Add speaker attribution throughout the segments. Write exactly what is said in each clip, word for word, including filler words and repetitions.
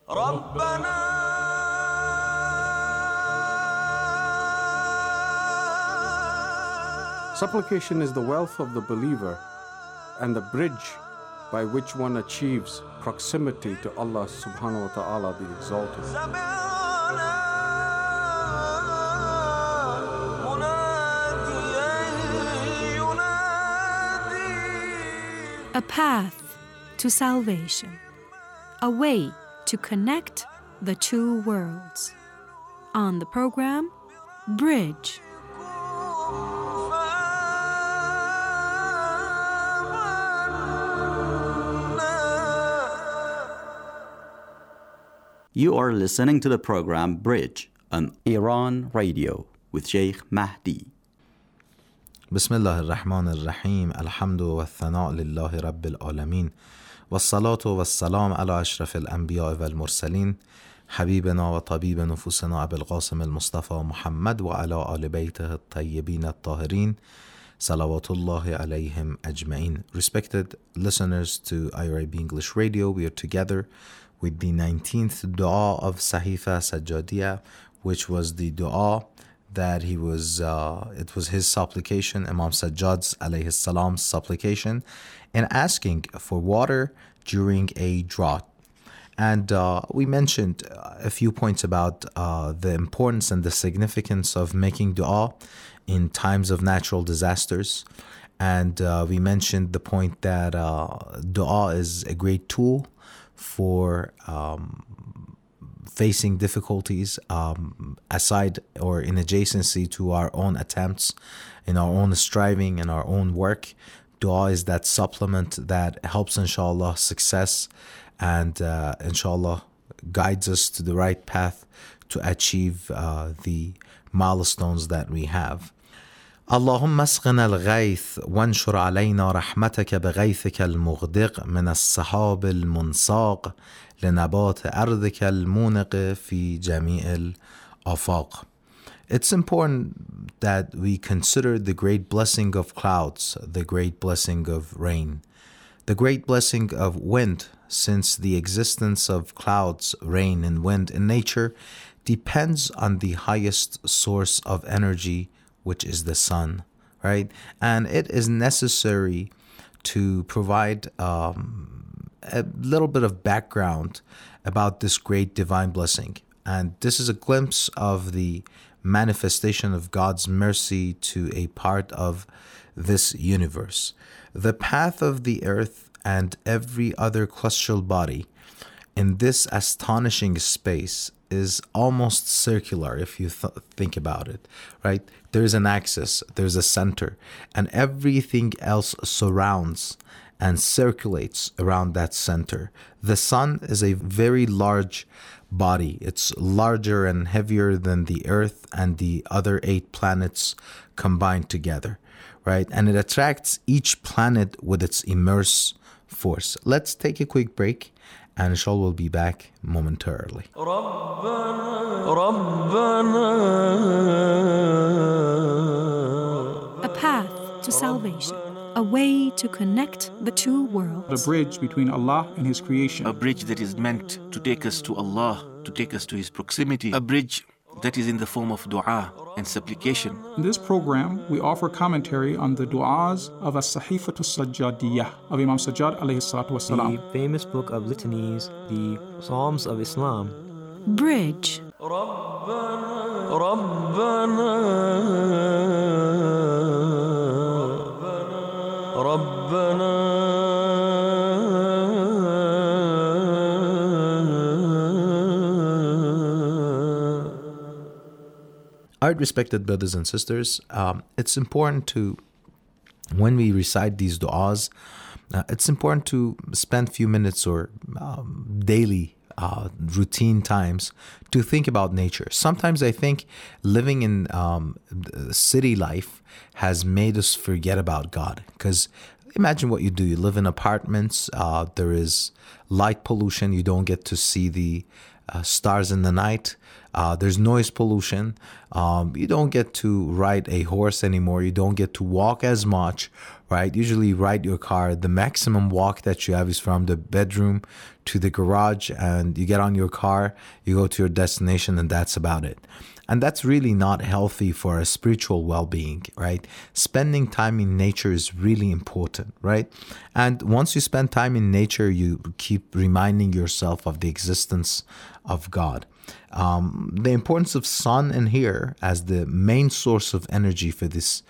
Speaker 1: Supplication is the wealth of the believer and the bridge by which one achieves proximity to Allah subhanahu wa ta'ala the Exalted.
Speaker 2: A path to salvation, a way to connect the two worlds. On the program, Bridge.
Speaker 3: You are listening to the program Bridge on Iran Radio with Sheikh Mahdi.
Speaker 4: بسم الله الرحمن الرحيم الحمد والثناء لله رب العالمين والصلاة والسلام على أشرف الأنبياء والمرسلين حبيبنا وطبيب نفوسنا أبي القاسم المصطفى محمد وعلى آل بيته الطيبين الطاهرين صلوات الله عليهم أجمعين. Respected listeners to I R I B English Radio, we are together with the nineteenth dua of Sahifa Sajjadiyah, which was the dua that he was, uh, it was his supplication, Imam Sajjad's alayhi salam's supplication, in asking for water during a drought. And uh, we mentioned a few points about uh, the importance and the significance of making dua in times of natural disasters. And uh, we mentioned the point that uh, dua is a great tool for um, facing difficulties um, aside or in adjacency to our own attempts, in our own striving and our own work. Dua is that supplement that helps, inshallah, success and uh, inshallah guides us to the right path to achieve uh, the milestones that we have. اللهم اسقنا الغيث وانشر علينا رحمتك بغيثك المغدق من السحاب المنساق لنبات أرضك المونق في جميع الآفاق. It's important that we consider the great blessing of clouds, the great blessing of rain, the great blessing of wind, since the existence of clouds, rain, and wind in nature depends on the highest source of energy, which is the sun, right? And it is necessary to provide um, a little bit of background about this great divine blessing. And this is a glimpse of the manifestation of God's mercy to a part of this universe. The path of the earth and every other celestial body in this astonishing space is almost circular if you th- think about it, right? There's an axis, there's a center, and everything else surrounds and circulates around that center. The sun is a very large body. It's larger and heavier than the earth and the other eight planets combined together, right? And it attracts each planet with its immense force. Let's take a quick break, and inshallah we'll be back momentarily.
Speaker 2: A path to salvation, a way to connect the two worlds.
Speaker 5: A bridge between Allah and His creation.
Speaker 6: A bridge that is meant to take us to Allah, to take us to His proximity. A bridge that is in the form of dua and supplication.
Speaker 5: In this program, we offer commentary on the du'as of As-Sahifatu Sajjadiyah of Imam Sajjad alayhi salatu wasalam.
Speaker 7: The famous book of litanies, the Psalms of Islam.
Speaker 2: Bridge.
Speaker 4: Our respected brothers and sisters, um, it's important to, when we recite these du'as, uh, it's important to spend a few minutes or um, daily uh, routine times to think about nature. Sometimes I think living in um, city life has made us forget about God, because imagine what you do. You live in apartments, uh, there is light pollution, you don't get to see the uh, stars in the night. Uh, there's noise pollution. Um, you don't get to ride a horse anymore. You don't get to walk as much, right? Usually you ride your car. The maximum walk that you have is from the bedroom to the garage, and you get on your car, you go to your destination, and that's about it. And that's really not healthy for a spiritual well-being, right? Spending time in nature is really important, right? And once you spend time in nature, you keep reminding yourself of the existence of God. Um, the importance of sun in here as the main source of energy for this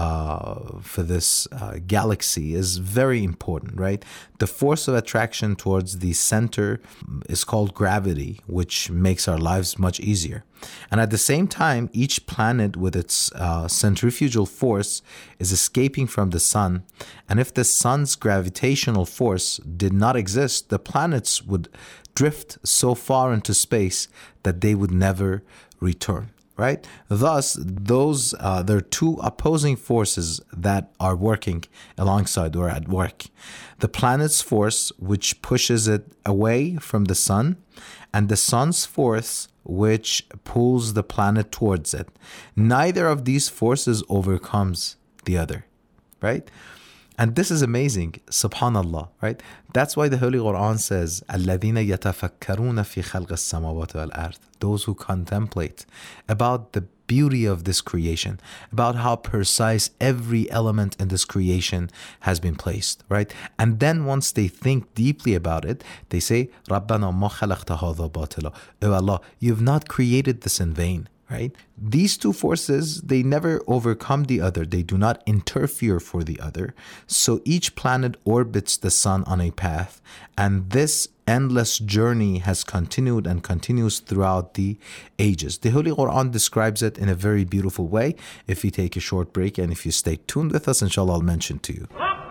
Speaker 4: uh, for this uh, galaxy is very important, right? The force of attraction towards the center is called gravity, which makes our lives much easier. And at the same time, each planet with its uh, centrifugal force is escaping from the sun. And if the sun's gravitational force did not exist, the planets would drift so far into space that they would never return, right? Thus, those uh, there are two opposing forces that are working alongside or at work. The planet's force, which pushes it away from the sun, and the sun's force, which pulls the planet towards it. Neither of these forces overcomes the other, right? And this is amazing, subhanallah, right? That's why the Holy Quran says, الَّذِينَ يَتَفَكَّرُونَ فِي خَلْقِ السَّمَاوَاتِ وَالْأَرْضِ. Those who contemplate about the beauty of this creation, about how precise every element in this creation has been placed, right? And then once they think deeply about it, they say, رَبَّنَا مَا خَلَقْتَ هَذَا بَاطِلًا. Oh Allah, you've not created this in vain. Right? These two forces, they never overcome the other. They do not interfere for the other. So each planet orbits the sun on a path. And this endless journey has continued and continues throughout the ages. The Holy Quran describes it in a very beautiful way. If you take a short break and if you stay tuned with us, inshallah, I'll mention to you.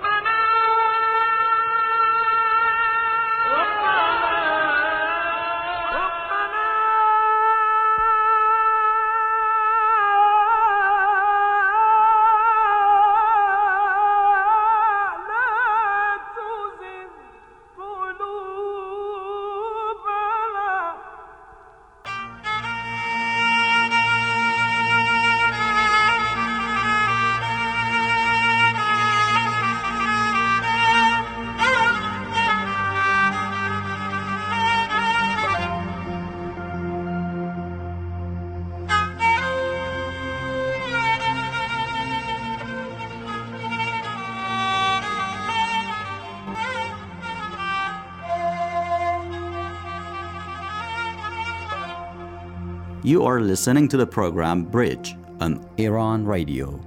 Speaker 3: You are listening to the program Bridge on Iran Radio.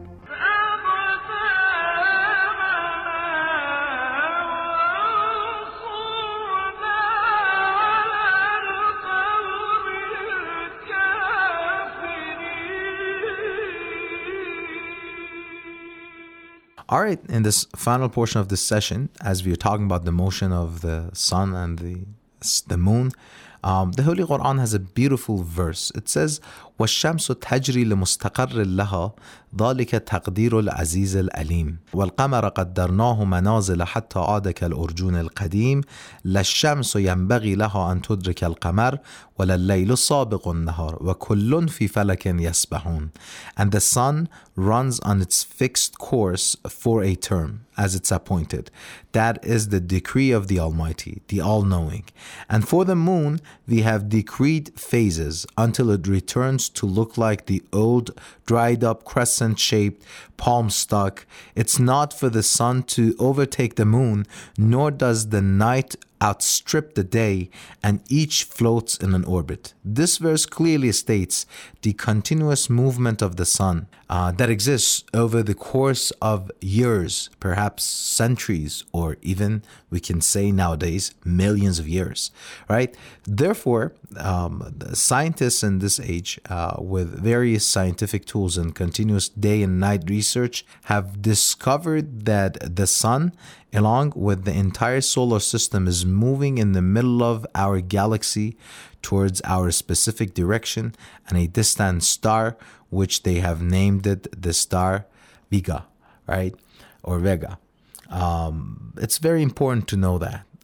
Speaker 4: All right, in this final portion of this session, as we are talking about the motion of the sun and the, the moon, Um, the Holy Quran has a beautiful verse. It says, وَالشَّمْسُ تَجْرِي لِمُسْتَقَرٍّ لَهَا ذَلِكَ تَقْدِيرُ الْعَزِيزِ الْعَلِيمِ وَالْقَمَرَ قَدَّرْنَاهُ مَنَازِلَ حَتَّى عَادَ كَالْأُرْجُونِ الْقَدِيمِ لَا الشَّمْسُ يَنبَغِي لَهَا أَن تُدْرِكَ الْقَمَرَ وَلَا اللَّيْلُ سَابِقُ النَّهَارِ وَكُلٌّ فِي فَلَكٍ يَسْبَحُونَ. And the sun runs on its fixed course for a term, as it's appointed. That is the decree of the Almighty, the All-Knowing. And for the moon, we have decreed phases until it returns to look like the old, dried-up, crescent-shaped palm stalk. It's not for the sun to overtake the moon, nor does the night outstrip the day, and each floats in an orbit. This verse clearly states the continuous movement of the sun uh, that exists over the course of years, perhaps centuries, or even we can say nowadays millions of years, right? Therefore, um, the scientists in this age, uh, with various scientific tools and continuous day and night research, have discovered that the sun, along with the entire solar system, is moving in the middle of our galaxy towards our specific direction, and a distant star, which they have named it the star Vega, right? Or Vega. Um, it's very important to know that.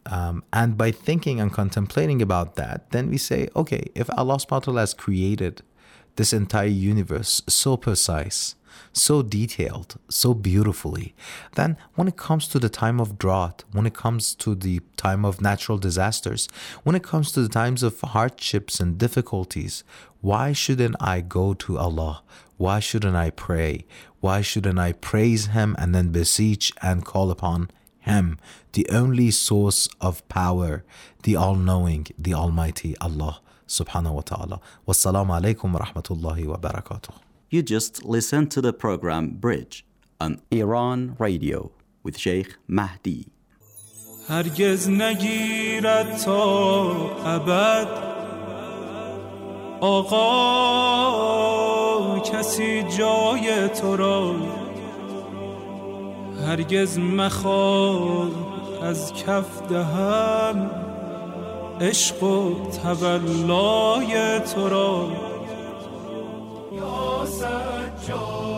Speaker 4: Um, and by thinking and contemplating about that, then we say, okay, if Allah subhanahu wa ta'ala has created this entire universe so precise, so detailed, so beautifully, then when it comes to the time of drought, when it comes to the time of natural disasters, when it comes to the times of hardships and difficulties, why shouldn't I go to Allah? Why shouldn't I pray? Why shouldn't I praise Him and then beseech and call upon Him, the only source of power, the all-knowing, the almighty Allah subhanahu wa ta'ala. Wassalamu alaikum wa rahmatullahi wa barakatuh.
Speaker 3: You just listened to the program Bridge on Iran Radio with Sheikh Mahdi.
Speaker 8: هرگز نگیرد تا ابد آقا کسی جای تو را هرگز مخواه از کف دهم عشق و تولای تو را یا سجاد